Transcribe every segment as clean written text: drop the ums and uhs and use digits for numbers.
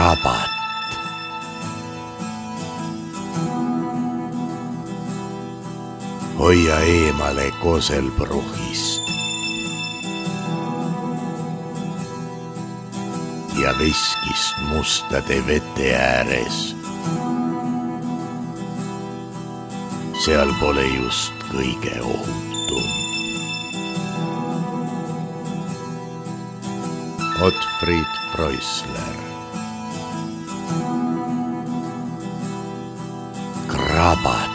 krabat. Hoia eemale koselpruhist ja veskist mustade vete ääres. Seal pole just kõige ohutum. Otfried Preussler. Krabat.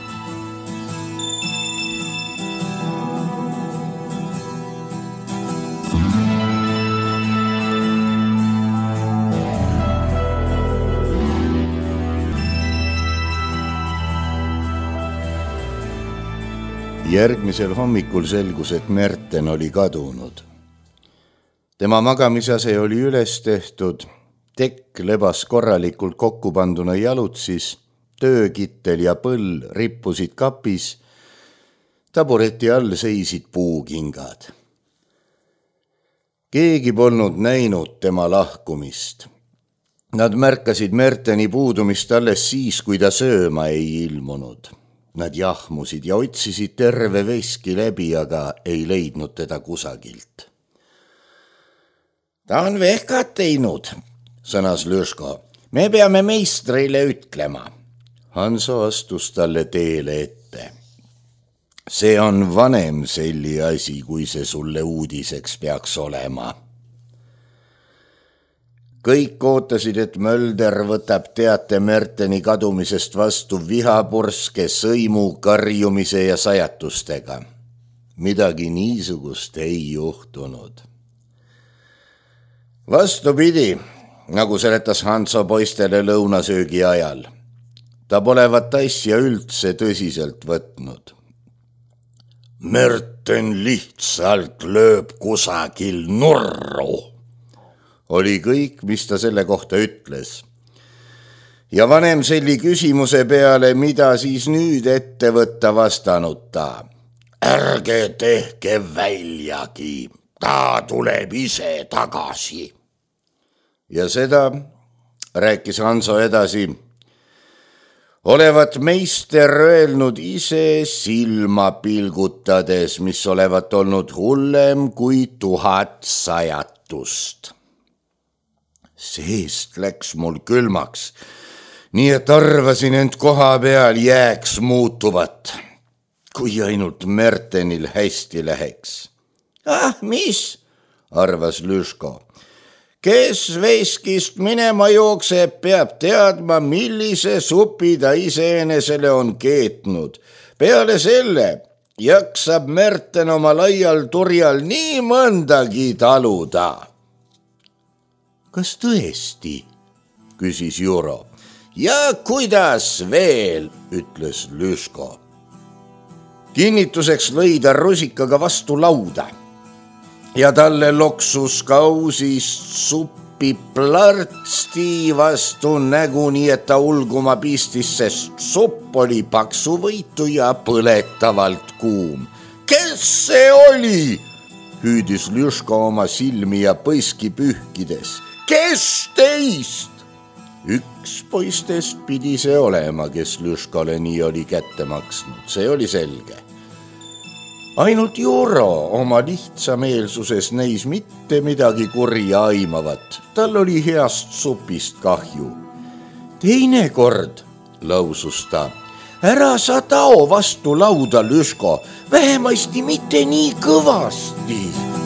Järgmisel hommikul selgus, et Merten oli kadunud. Tema magamisase oli üles tehtud, tekk lebas korralikult kokku panduna jalutsis, töökittel ja põll rippusid kapis, tabureti all seisid puukingad. Keegi polnud näinud tema lahkumist. Nad märkasid Merteni puudumist alles siis, kui ta sööma ei ilmunud. Nad jahmusid ja otsisid terve veski läbi, aga ei leidnud teda kusagilt. Ta on vehkat teinud, sõnas Lüško. Me peame meistrile ütlema. Hanso astus talle teele ette. See on vanem selli asi, kui see sulle uudiseks peaks olema. Kõik ootasid, et Mölder võtab teate Merteni kadumisest vastu vihapurske, sõimu, karjumise ja sajatustega. Midagi niisugust ei juhtunud. Vastupidi, nagu seletas Hanso poistele lõunasöögi ajal. Ta polevat asja üldse tõsiselt võtnud. Merten lihtsalt lööb kusagil nurru. Oli kõik, mis ta selle kohta ütles. Ja vanem selli küsimuse peale, mida siis nüüd ette võtta, vastanud ta. Ärge tehke väljagi, ta tuleb ise tagasi. Ja seda, rääkis Hanso edasi, olevat meister öelnud ise silma pilgutades, mis olevat olnud hullem kui 1000 sajatust. Seest läks mul külmaks, nii et arvasin end koha peal jääks muutuvat, kui ainult Mertenil hästi läheks. Mis? Arvas Lüško. Kes veskist minema jookseb, peab teadma, millise supi ta iseenesele on keetnud. Peale selle jaksab Merten oma laial turjal nii mõndagi taluda. Kas tõesti? Küsis Juro. Ja kuidas veel, ütles Lüško. Kinnituseks lõi ta rusikaga vastu lauda ja talle loksus kausist suppi plärtsti vastu nägu, nii et ta ulguma pistis, sest supp oli paksuvõitu ja põletavalt kuum. Kes see oli? Hüüdis Lüško oma silmi ja põiski pühkides. Kes teist? Üks poistest pidi see olema, kes Lüškole nii oli kätte maksnud, see oli selge. Ainult Juro oma lihtsameelsuses näis mitte midagi kurja aimavat, tal oli heast supist kahju. Teinekord, lausus ta, ära sa tao vastu lauda, Lüško, vähemasti mitte nii kõvasti.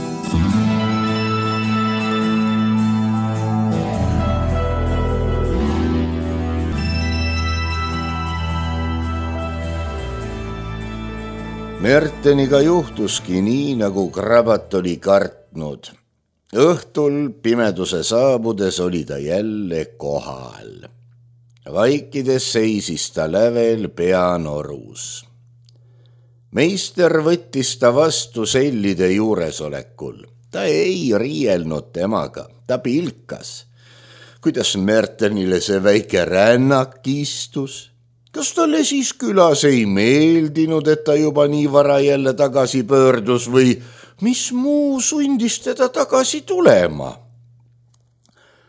Merteniga juhtuski nii, nagu Krabat oli kartnud. Õhtul pimeduse saabudes oli ta jälle kohal. Vaikides seisis ta lävel peanorus. Meister võttis ta vastu sellide juuresolekul. Ta ei riielnud temaga, ta pilkas. Kuidas Mertenile see väike rännak istus? Kas talle siis külas ei meeldinud, et ta juba nii vara jälle tagasi pöördus või mis muu sundis teda tagasi tulema?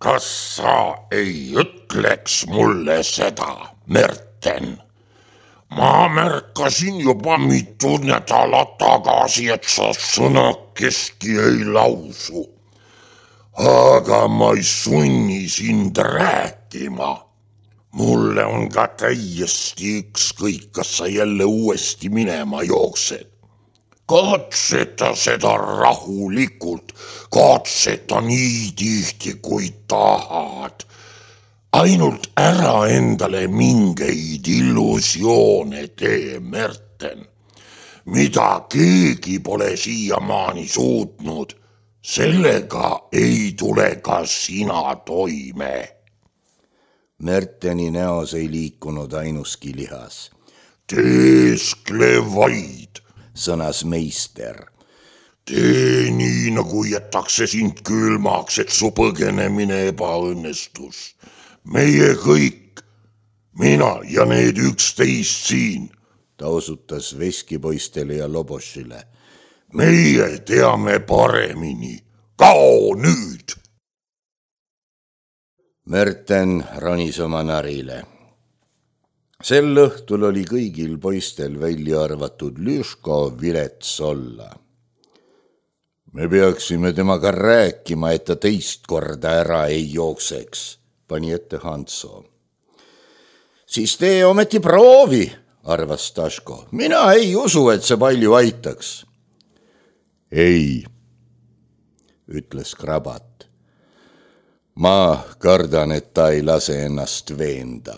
kas sa ei ütleks mulle seda, Merten? Ma märkasin juba mitu nädalat tagasi, et sa sõnakestki ei lausu. Aga ma ei sunni sind rääkima. Mulle on ka täiesti ükskõik, kas sa jälle uuesti minema jooksed. Katseta seda rahulikult, katseta nii tihti, kui tahad. Ainult ära endale mingeid illusioone tee, Merten. Mida keegi pole siiamaani suutnud, sellega ei tule ka sina toime. Merteni näos ei liikunud ainuski lihas. Teeskle vaid, sõnas meister. Tee nii, nagu jätakse sind külmaks, et su põgenemine ebaõnnestus. Meie kõik, mina ja need 11 siin. Ta osutas veskipoistele ja Lobošile. Meie teame paremini. Kao nüüd! Merten ronis oma narile. Sel õhtul oli kõigil poistel välja arvatud Ljuško vilets olla. Me peaksime temaga rääkima, et ta teist korda ära ei jookseks, pani ette Hanso. Siis tee ometi proovi, arvas Staško. Mina ei usu, et see palju aitaks. Ei, ütles Krabat. Ma kardan, et ta ei lase ennast veenda.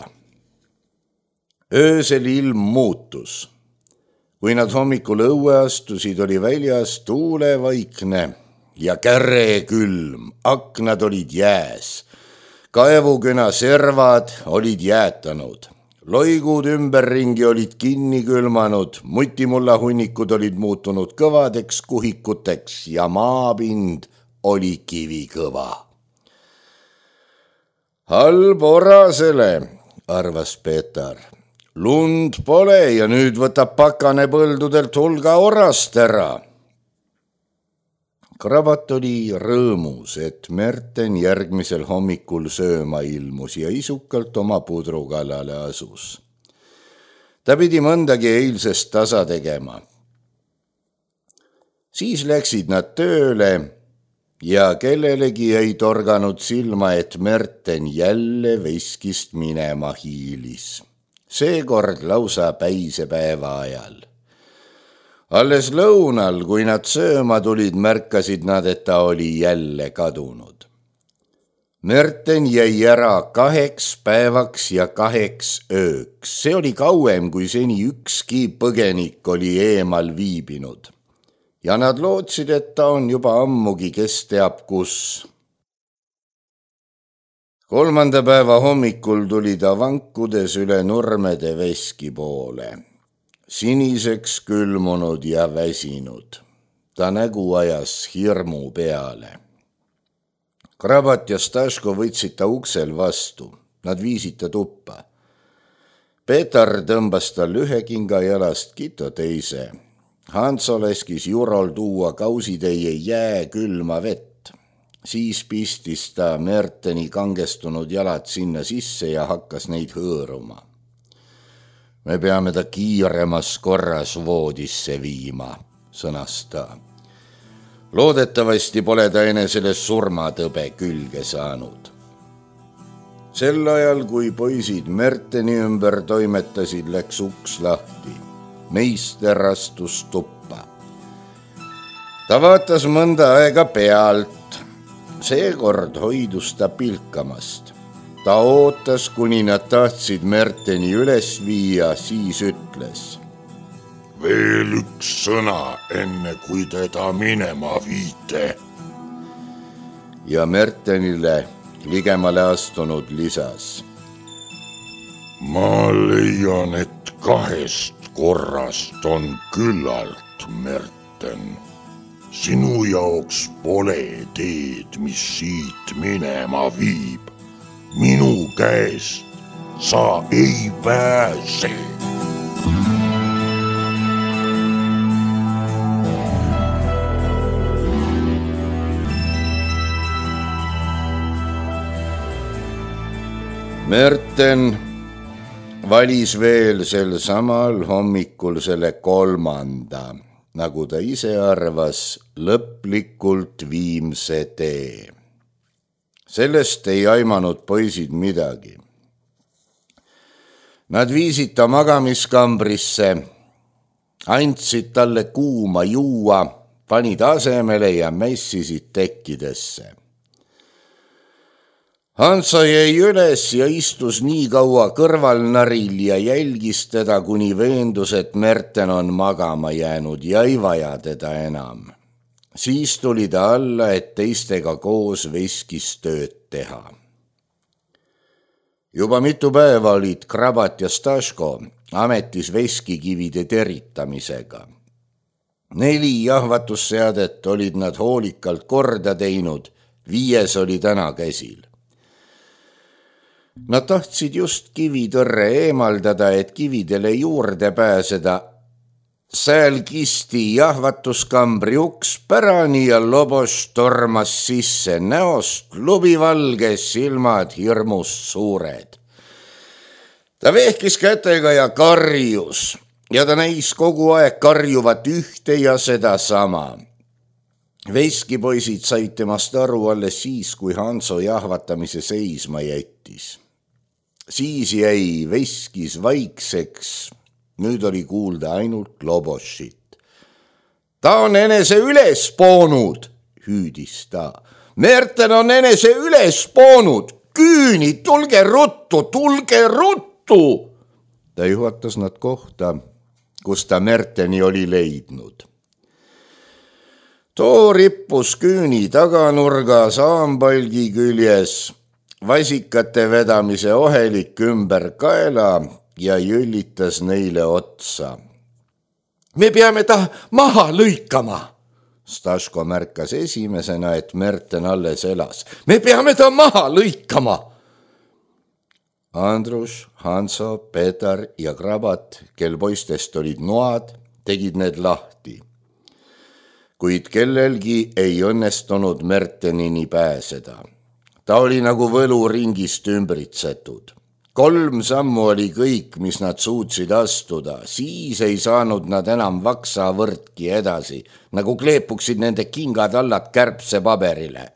Öösel ilm muutus. Kui nad hommikul õue astusid, oli väljas tuulevaikne ja käre külm. Aknad olid jääs. Kaevuküna servad olid jäätanud. Loigud ümberringi olid kinni külmanud. Mutimullahunnikud olid muutunud kõvadeks kuhikuteks ja maapind oli kivikõva. Halb orasele, arvas Peeter. Lund pole ja nüüd võtab pakane põldudelt hulga orast ära. Krabat oli rõõmus, et Merten järgmisel hommikul sööma ilmus ja isukalt oma pudru kallale asus. Ta pidi mõndagi eilsest tasa tegema. Siis läksid nad tööle ja kellelegi ei torganud silma, et Merten jälle veskist minema hiilis. Seekord lausa päisepäeva ajal. Alles lõunal, kui nad sööma tulid, märkasid nad, et ta oli jälle kadunud. Merten jäi ära 2 päevaks ja 2 ööks. See oli kauem, kui seni ükski põgenik oli eemal viibinud. Ja nad lootsid, et ta on juba ammugi kes teab kus. 3. päeva hommikul tuli ta vankudes üle nurmede veski poole. Siniseks külmunud ja väsinud. Ta nägu ajas hirmu peale. Krabat ja Staško võtsid ta uksel vastu. Nad viisid ta tuppa. Peeter tõmbas tal ühe kinga jalast, Kito teise. Hanso leskis Jurol tuua kausitäie jääkülma vett. Siis pistis ta Merteni kangestunud jalad sinna sisse ja hakkas neid hõõruma. Me peame ta kiiremas korras voodisse viima, sõnas ta. Loodetavasti pole ta enesele surmatõbe külge saanud. Sel ajal, kui poisid Merteni ümber toimetasid, läks uks lahti. Meister astus tuppa. Ta vaatas mõnda aega pealt. Seekord hoidus ta pilkamast. Ta ootas, kuni nad tahtsid Merteni üles viia, siis ütles. Veel üks sõna, enne kui teda minema viite. Ja Mertenile ligemale astunud lisas. Ma leian, et 2 korrast on küllalt, Merten. Sinu jaoks pole teed, mis siit minema viib. Minu käest sa ei pääse. Merten valis veel sel samal hommikul selle 3., nagu ta ise arvas, lõplikult viimse tee. Sellest ei aimanud poisid midagi. Nad viisid ta magamiskambrisse, andsid talle kuuma juua, panid asemele ja mässisid tekkidesse. Hanso jäi üles ja istus nii kaua kõrvalnaril ja jälgis teda, kuni veendus, et Merten on magama jäänud ja ei vaja teda enam. Siis tuli ta alla, et teistega koos veskis tööd teha. Juba mitu päeva olid Krabat ja Staško ametis veskikivide teritamisega. 4 jahvatusseadet olid nad hoolikalt korda teinud, 5. oli täna käsil. Nad tahtsid just kivitõrre eemaldada, et kividele juurde pääseda. Sääl kisti jahvatuskambri uks pärani ja Lobos tormas sisse, näost lubivalge, silmad hirmust suured. Ta vehkis kätega ja karjus ja ta näis kogu aeg karjuvat ühte ja seda sama. Veskipoisid said temast aru alles siis, kui Hanso jahvatamise seisma jättis. Siis jäi veskis vaikseks, nüüd oli kuulda ainult Lobosit. Ta on enese üles poonud, hüüdis ta. Merten on enese üles poonud, küünid, tulge ruttu, tulge ruttu. Ta juhatas nad kohta, kus ta Merteni oli leidnud. Too rippus küüni taganurga saambõlgi küljes, vasikate vedamise ohelik ümber kaela ja jõllitas neile otsa. Me peame ta maha lõikama. Staško märkas esimesena, et Merten alles elas. Me peame ta maha lõikama. Andrus, Hanso, Petar ja Krabat, kel poistest olid noad, tegid need lahti. Kuid kellelgi ei õnnestunud Mertenini pääseda. Ta oli nagu võluringist ümbritsetud. 3 sammu oli kõik, mis nad suutsid astuda. Siis ei saanud nad enam vaksa võrdki edasi, nagu kleepuksid nende kingad allad kärbsepaberile.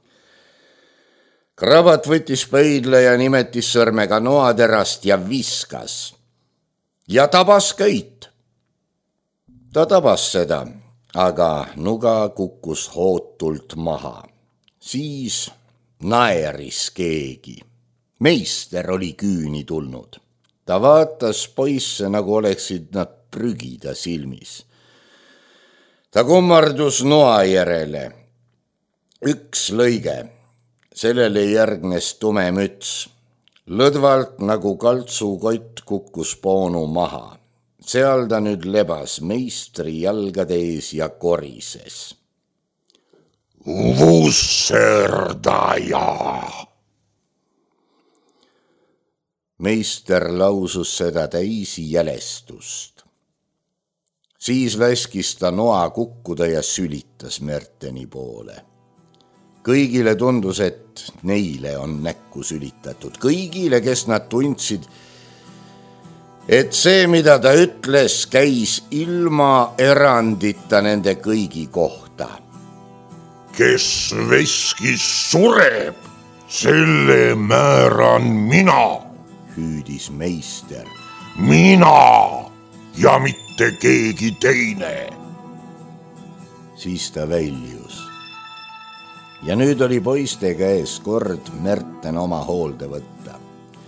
Krabat võttis pöidle ja nimetis sõrmega noaterast ja viskas. Ja tabas köit. Ta tabas seda, aga nuga kukkus hootult maha. Siis naeris keegi. Meister oli küüni tulnud. Ta vaatas poisse, nagu oleksid nad prügida silmis. Ta kummardus noa järele. 1 lõige. Sellele järgnes tume müts. Lõdvalt nagu kaltsukott kukkus poonu maha. Seal ta nüüd lebas meistri jalgade ees ja korises. Vusserdaja! Meister lausus seda täisi jälestust. Siis laskis ta noa kukkuda ja sülitas Merteni poole. Kõigile tundus, et neile on näkku sülitatud. Kõigile, kes nad tundsid, et see, mida ta ütles, käis ilma erandita nende kõigi kohta. Kes veskis sureb, selle määran mina, hüüdis meister. Mina ja mitte keegi teine. Siis ta väljus. Ja nüüd oli poiste käes kord Merten oma hoolde võtta.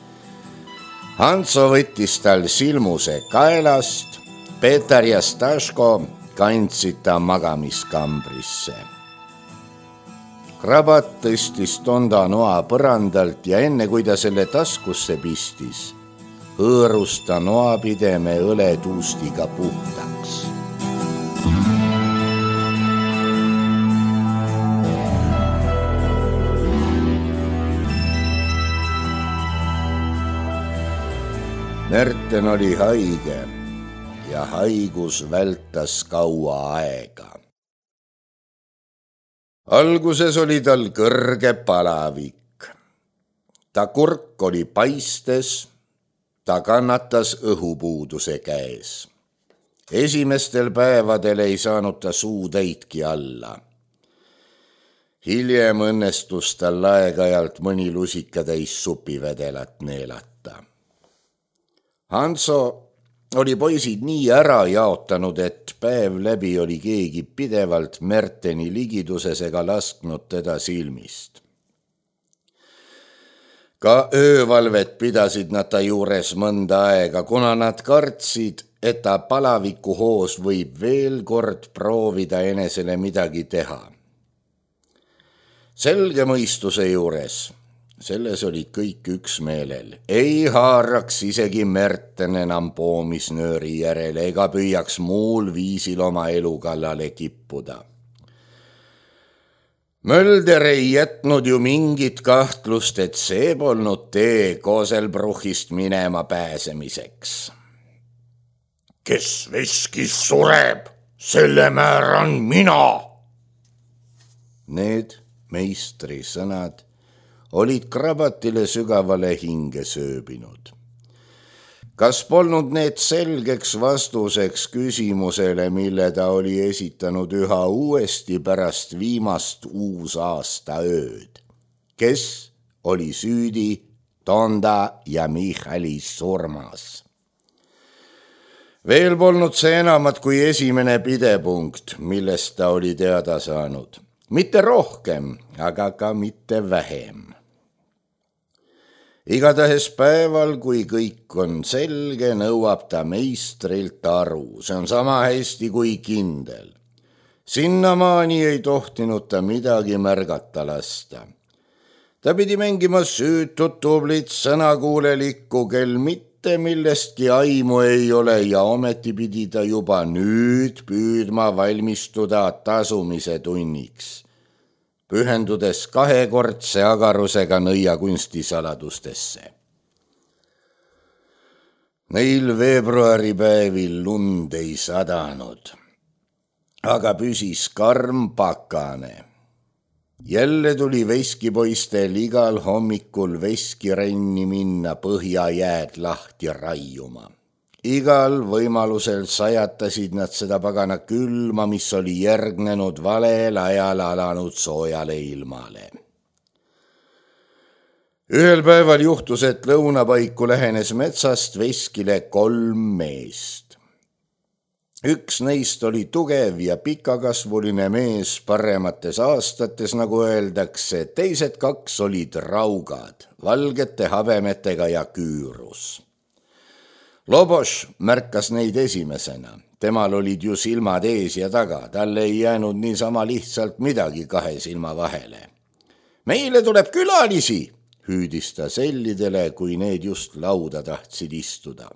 Hanso võttis tal silmuse kaelast, Petar ja Staško kandsid ta magamiskambrisse. Krabat tõstis tonda noa põrandalt ja enne, kui ta selle taskusse pistis, hõõrus ta noapideme õletuustiga puhtaks. Merten oli haige ja haigus vältas kaua aega. Alguses oli tal kõrge palavik. ta kurk oli paistes, ta kannatas õhupuuduse käes. Esimestel päevadel ei saanud ta suutäitki alla. Hiljem õnnestus tal aeg-ajalt mõni lusikatäis supivedelat neelata. Hanso oli poisid nii ära jaotanud, et päev läbi oli keegi pidevalt Merteni ligiduses ega lasknud teda silmist. Ka öövalvet pidasid nad ta juures mõnda aega, kuna nad kartsid, et ta palaviku hoos võib veel kord proovida enesele midagi teha. Selge mõistuse juures, selles olid kõik üksmeelel, ei haaraks isegi Merten enam poomisnööri järele ega püüaks muul viisil oma elu kallale kippuda. Mölder ei jätnud ju mingit kahtlust, et see polnud tee Koselbruchist minema pääsemiseks. Kes veskis sureb, selle määran mina. Need meistri sõnad olid Krabatile sügavale hinge sööbinud. Kas polnud need selgeks vastuseks küsimusele, mille ta oli esitanud üha uuesti pärast viimast uusaasta ööd? Kes oli süüdi Tonda ja Michali surmas? Veel polnud see enamat kui esimene pidepunkt, millest ta oli teada saanud. Mitte rohkem, aga ka mitte vähem. Igatahes päeval, kui kõik on selge, nõuab ta meistrilt aru. See on sama hästi kui kindel. Sinnamaani ei tohtinud ta midagi märgata lasta. Ta pidi mängima süütut tublit sõnakuulelikku, kel mitte millestki aimu ei ole ja ometi pidi ta juba nüüd püüdma valmistuda tasumise tunniks, pühendudes kahekordse agarusega nõiakunstisaladustesse. Neil veebruaripäevil lund ei sadanud, aga püsis karm pakane. Jälle tuli veskipoistel igal hommikul veskirenni minna põhjajääd lahti raiuma. Igal võimalusel sajatasid nad seda pagana külma, mis oli järgnenud valel ajal alanud soojale ilmale. Ühel päeval juhtus, et lõunapaiku lähenes metsast veskile 3 meest. Üks neist oli tugev ja pikakasvuline mees paremates aastates, nagu öeldakse, teised 2 olid raugad, valgete habemetega ja küürus. Loboš märkas neid esimesena. Temal olid ju silmad ees ja taga, talle ei jäänud niisama lihtsalt midagi 2 silma vahele. Meile tuleb külalisi, hüüdis ta sellidele, kui need just lauda tahtsid istuda.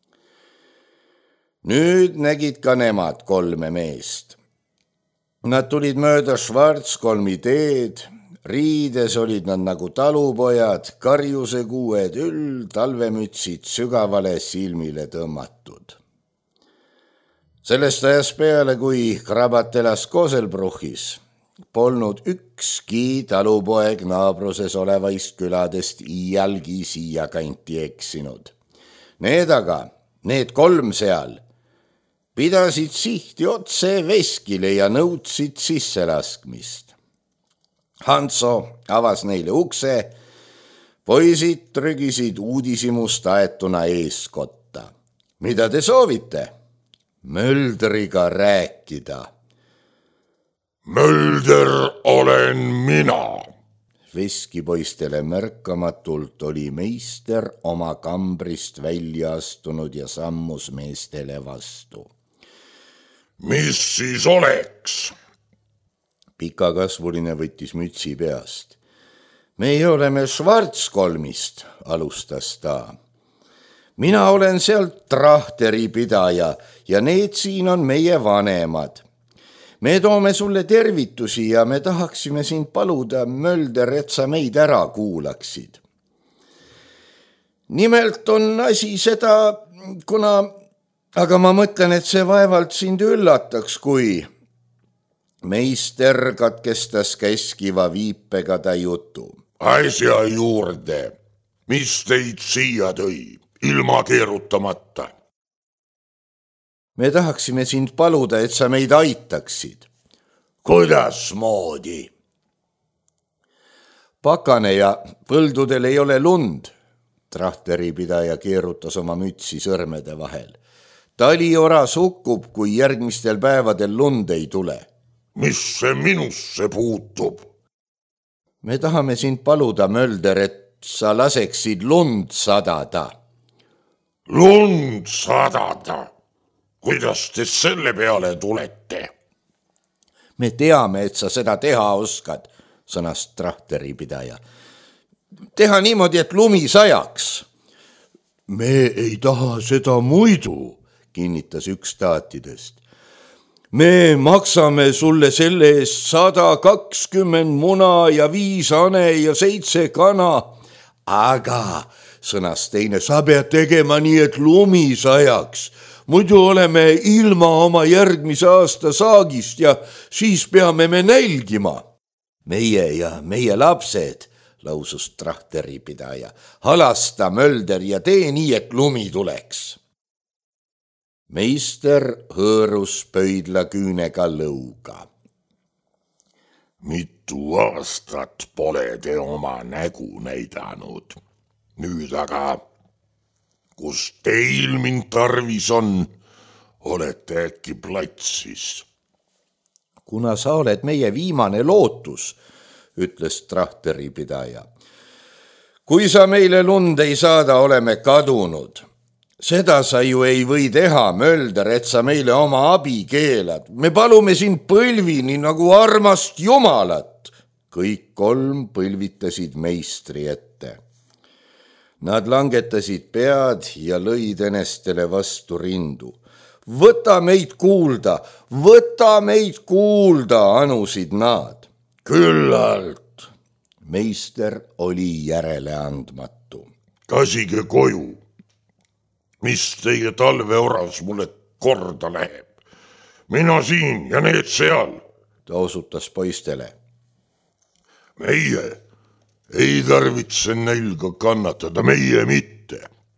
Nüüd nägid ka nemad 3 meest. Nad tulid mööda Schwarzkolmi teed. Riides olid nad nagu talupojad, karjusekuued talvemütsid sügavale silmile tõmmatud. Sellest ajast peale, kui Krabat elas Koselbruchis, polnud ükski talupoeg naabruses olevaist küladest iialgi siia kanti eksinud. Need aga, need 3 seal, pidasid sihti otse veskile ja nõudsid sisselaskmist. Hanso avas neile ukse, poisid trügisid uudishimust aetuna eeskotta. Mida te soovite? Möldriga rääkida. Mölder olen mina. Veskipoistele märkamatult oli meister oma kambrist välja astunud ja sammus meestele vastu. Mis siis oleks? Pikakasvuline võttis mütsi peast. Meie oleme Schwarzkolmist, alustas ta. Mina olen sealt trahteri pidaja ja need siin on meie vanemad. Me toome sulle tervitusi ja me tahaksime sind paluda, Mölder, et sa meid ära kuulaksid. Nimelt on asi seda, aga ma mõtlen, et see vaevalt sind üllataks, kui... Meister katkestas käskiva viipega ta jutu. Asja juurde, mis teid siia tõi, ilma keerutamata? Me tahaksime sind paluda, et sa meid aitaksid. Kuidasmoodi? Pakane ja põldudel ei ole lund. Trahteripidaja keerutas oma mütsi sõrmede vahel. Taliora sukkub, kui järgmistel päevadel lund ei tule. Mis see minusse puutub? Me tahame sind paluda, Mölder, et sa laseksid lund sadada. Lund sadada? Kuidas te selle peale tulete? Me teame, et sa seda teha oskad, sõnas trahteripidaja. Teha niimoodi, et lumi sajaks. Me ei taha seda muidu, kinnitas üks taatidest. Me maksame sulle selle eest 120 muna ja 5 hane ja 7 kana. Aga, sõnas teine, sa pead tegema nii, et lumi sajaks. Muidu oleme ilma oma järgmise aasta saagist ja siis peame me nälgima. Meie ja meie lapsed, lausus trahteripidaja. Halasta, Mölder, ja tee nii, et lumi tuleks. Meister hõõrus pöidla küünega lõuga. Mitu aastat pole te oma nägu näidanud. Nüüd aga, kus teil mind tarvis on, olete äkki platsis. Kuna sa oled meie viimane lootus, ütles trahteripidaja. Kui sa meile lund ei saada, oleme kadunud. Seda sa ju ei või teha, Mölder, et sa meile oma abi keelad. Me palume sind põlvini nagu armast jumalat. Kõik 3 põlvitasid meistri ette. Nad langetasid pead ja lõid enestele vastu rindu. Võta meid kuulda, anusid nad. Küllalt. Meister oli järele andmatu. Kasige koju. Mis teie talveoras mulle korda läheb? Mina siin ja need seal. Ta osutas poistele. Meie ei tarvitse nälga kannatada, meie mitte.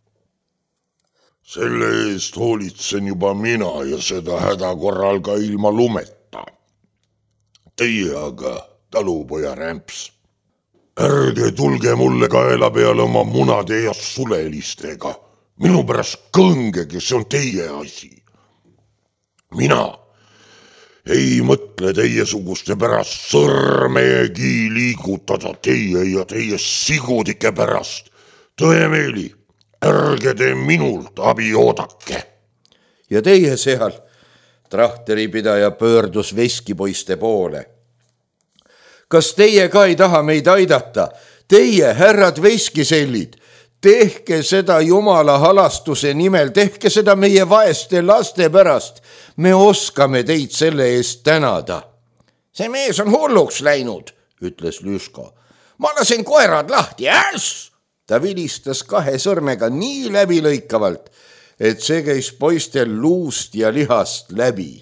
Selle eest hoolitsen juba mina ja seda häda korral ka ilma lumeta. Teie aga, talupoja rämps, ärge tulge mulle kaela peale oma munade ja sulelistega. Minu pärast kõngege, see on teie asi. Mina ei mõtle teiesuguste pärast sõrmegi liigutada teie ja teie sigudike pärast. Tõemeeli, ärge te minult abi oodake. Ja teie seal, trahteripidaja pöördus veskipoiste poole. Kas teie ka ei taha meid aidata? Teie, härrad veskisellid, tehke seda Jumala halastuse nimel, tehke seda meie vaeste laste pärast. Me oskame teid selle eest tänada. See mees on hulluks läinud, ütles Lüško. Ma lasen koerad lahti, äss! Ta vilistas 2 sõrmega nii läbilõikavalt, et see käis poistel luust ja lihast läbi.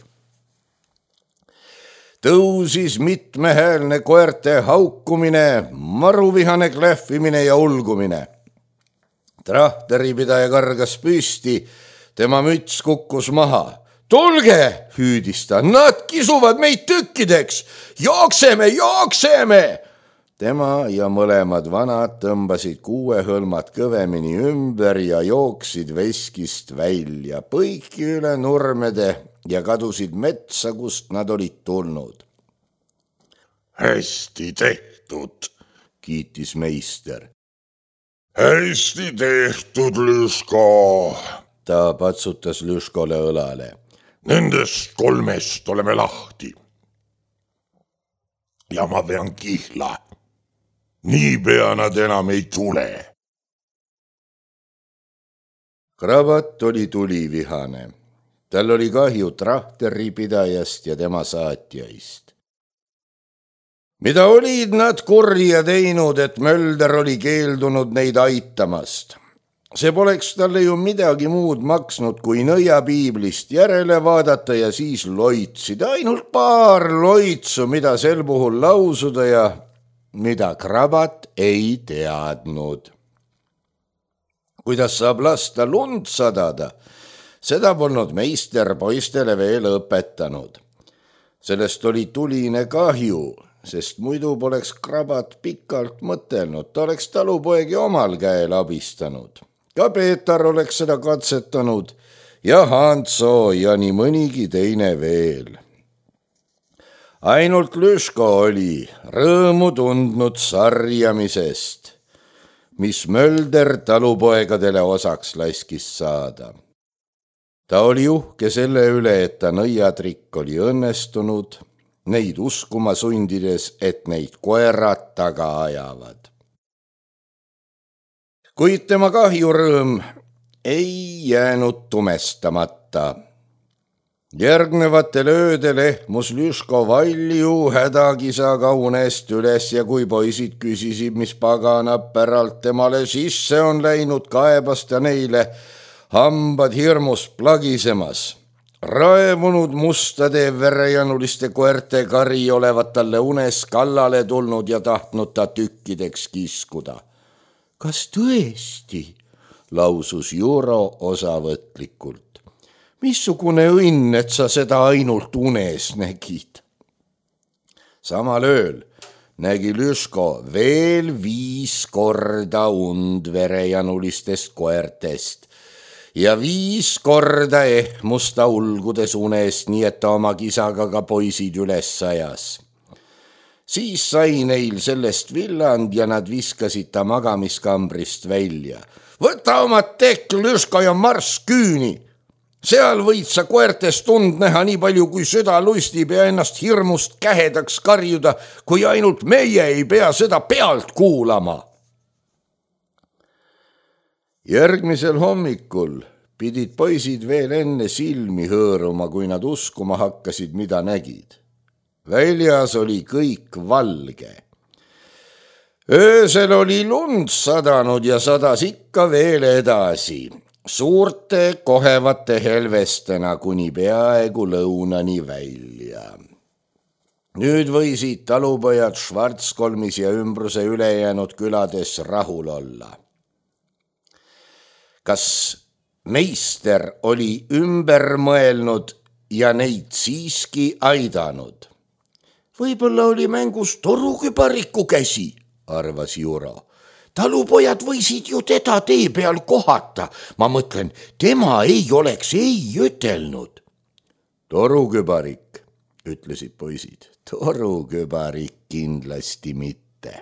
Tõusis mitmehäälne koerte haukumine, maruvihane klähvimine ja ulgumine. Trahteripidaja kargas püsti, tema müts kukkus maha. Tulge, hüüdis ta, nad kisuvad meid tükkideks, jookseme! Tema ja mõlemad vanad tõmbasid 6 hõlmat kõvemini ümber ja jooksid veskist välja, põiki üle nurmede ja kadusid metsa, kust nad olid tulnud. Hästi tehtud, kiitis meister. Hästi tehtud, Lüško. Ta patsutas Lüškole õlale. Nendest 3 oleme lahti. Ja ma pean kihla. Niipea nad enam ei tule. Kravat oli tulivihane. Tal oli kahju trahteripidajast ja tema saatjaist. Mida olid nad kurja teinud, et Mölder oli keeldunud neid aitamast? See poleks talle ju midagi muud maksnud, kui nõiapiiblist järele vaadata ja siis loitsida. Ainult paar loitsu, mida sel puhul lausuda ja mida Kravat ei teadnud. kuidas saab lasta lund sadada, seda polnud meister poistele veel õpetanud. Sellest oli tuline kahju, sest muidu poleks krabat pikalt mõtelnud, ta oleks talupoegi omal käel abistanud. Ka Peeter oleks seda katsetanud ja Hantso ja nii mõnigi teine veel. Ainult Lüško oli rõõmu tundnud sarjamisest, mis Mölder talupoegadele osaks laskis saada. Ta oli uhke selle üle, et ta nõiatrikk oli õnnestunud, neid uskuma sundides, et neid koerad taga ajavad. Kuid tema kahjurõõm ei jäänud tumestamata. Järgnevatel öödel ehmus Lüško valju hädakisaga unest üles ja kui poisid küsisid, mis pagana päralt temale sisse on läinud, kaebas ta neile hambad hirmus plagisemas. Raevunud mustade verejanuliste koerte kari olevat talle unes kallale tulnud ja tahtnud ta tükkideks kiskuda. Kas tõesti? Lausus Juro osavõtlikult. Missugune õnn, et sa seda ainult unes nägid. Samal ööl nägi Lüško veel 5 korda und verejanulistest koertest ja 5 korda ehmus ta ulgudes unest, nii et ta oma kisaga ka poisid üles ajas. Siis sai neil sellest villand ja nad viskasid ta magamiskambrist välja. Võta oma tekk, Lüško, ja marss küüni! Seal võid sa koertest und näha nii palju, kui süda lustib ja ennast hirmust kähedaks karjuda, kui ainult meie ei pea seda pealt kuulama. Järgmisel hommikul pidid poisid veel enne silmi hõõruma, kui nad uskuma hakkasid, mida nägid. Väljas oli kõik valge. Öösel oli lund sadanud ja sadas ikka veel edasi. Suurte kohevate helvestena kuni peaaegu lõunani välja. Nüüd võisid talupojad Schwarzkolmis ja ümbruse ülejäänud külades rahul olla. Kas meister oli ümber mõelnud ja neid siiski aidanud? Võib-olla oli mängus torukübariku käsi, arvas Juro. Talupojad võisid ju teda tee peal kohata. Ma mõtlen, tema ei oleks ei ütelnud. Torukübarik, ütlesid poisid. Torukübarik kindlasti mitte.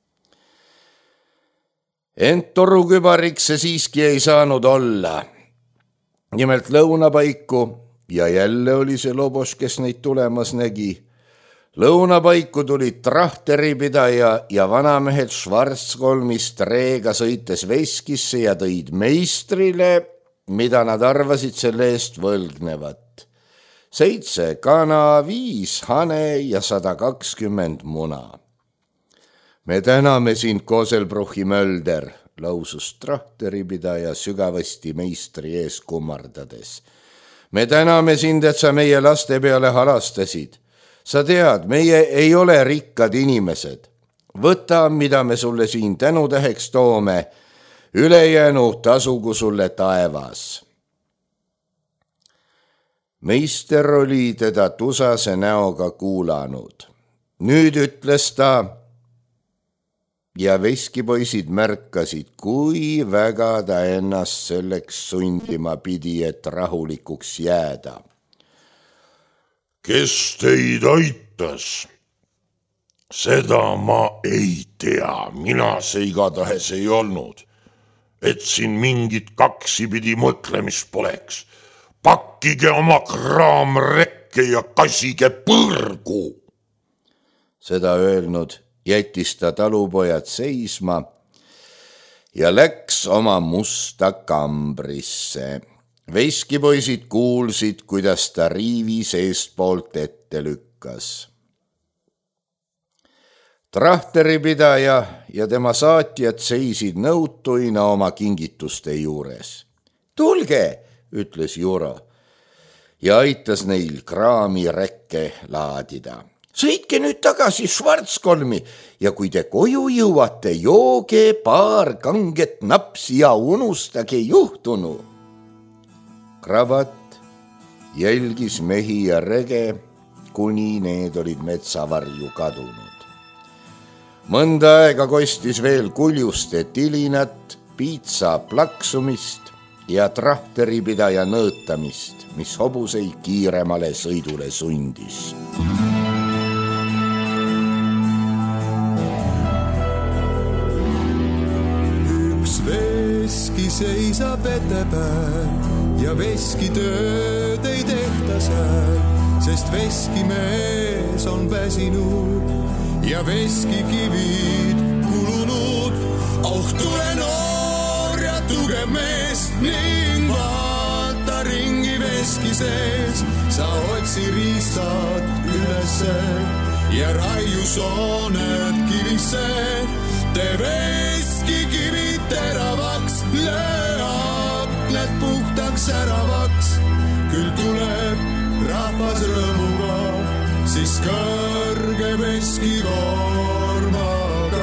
Ent torukübarik see siiski ei saanud olla. Nimelt lõunapaiku, ja jälle oli see Lobos, kes neid tulemas nägi. Lõunapaiku tulid trahteripidaja ja vanamehed Schwarzkolmist reega sõites veskisse ja tõid meistrile, mida nad arvasid selle eest võlgnevat. 7 kana, 5 hane ja 120 muna. Me täname sind, Koselbruchi Mölder, lausus trahteripidaja sügavasti meistri ees kummardades. Me täname sind, et sa meie laste peale halastasid. Sa tead, meie ei ole rikkad inimesed. Võta, mida me sulle siin tänutäheks toome, ülejäänu tasugu sulle taevas. Meister oli teda tusase näoga kuulanud. Nüüd ütles ta, ja veskipoisid märkasid, kui väga ta ennast selleks sundima pidi, et rahulikuks jääda. Kes teid aitas? Seda ma ei tea, mina see igatahes ei olnud. Et siin mingit kaksipidi mõtlemist poleks. Pakkige oma kraam rekke ja kassige põrgu. Seda öelnud jättis ta talupojad seisma ja läks oma musta kambrisse. Veskipoisid kuulsid, kuidas ta riivi seestpoolt ette lükkas. Trahteripidaja ja tema saatjad seisid nõutuina oma kingituste juures. Tulge, ütles Juro ja aitas neil kraami rekke laadida. sõitke nüüd tagasi Schwarzkolmi ja kui te koju jõuate, jooge paar kanget napsi ja unustage juhtunu. Kravat jälgis mehi ja rege, kuni need olid metsavarju kadunud. Mõnda aega kostis veel kuljuste tilinat, piitsa plaksumist ja trahteripidaja nõõtamist, mis hobuseid kiiremale sõidule sundis. Veski seisab vete peal ja veskitööd ei tehta seal, sest veskimees on väsinud ja veskikivid kulunud. Oh, tule noor ja tugev mees ning vaata ringi veski sees. Sa otsi riistad ülesse ja raiu sooned kivisse. Tee veskikivid teravaks, löö aknad puhtaks säravaks. Küll tuleb rahvas rõõmuga, siis kõrge veskikormaga.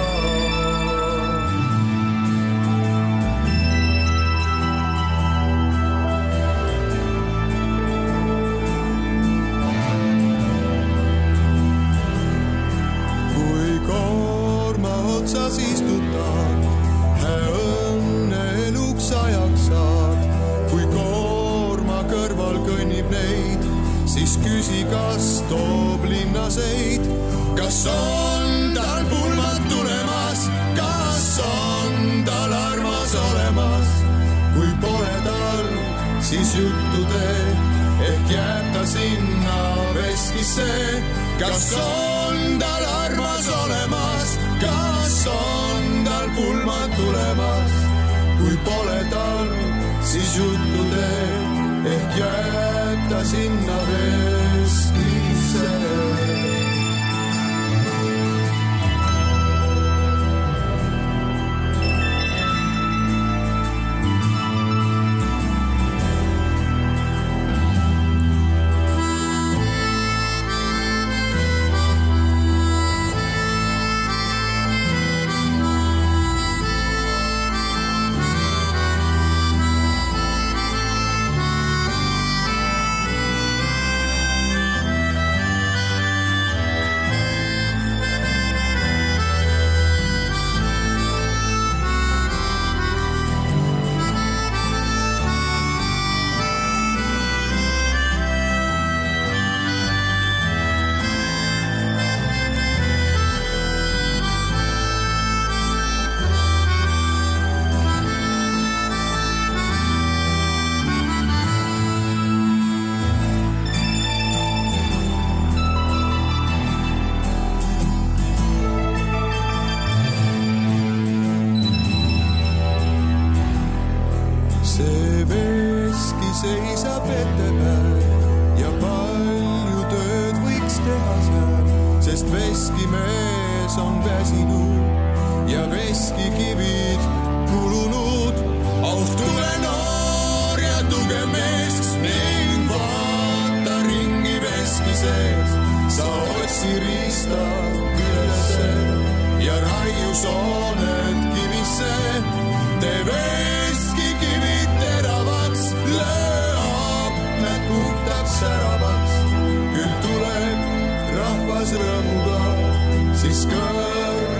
Kui korma otsas istutad, õnne eluks ajaks saad. Kui koorma kõrval kõnnib neid, siis küsi, kas toob linnaseid. Kas on tal pulmad tulemas, kas on tal armas olemas. Kui pole tal, siis juttu tee, ehk jääb ta sinna veskisse. Kas on tal armas olemas, kas on tal pulmad tulemas. Kui pole tal, siis juttu tee, ehk jääb ta sinna veskisse. Seisab vete peal ja palju tööd võiks teha seal, sest veskimees on väsinud ja veskikivid kulunud. Oh, tule noor ja tugev mees ning vaata ringi veski sees. Sa otsi riistad ülesse ja raiu sooned kivisse. Tee veskikivid teravaks, säravaks. Küll tuleb rahvas rõõmuga, siis kõrge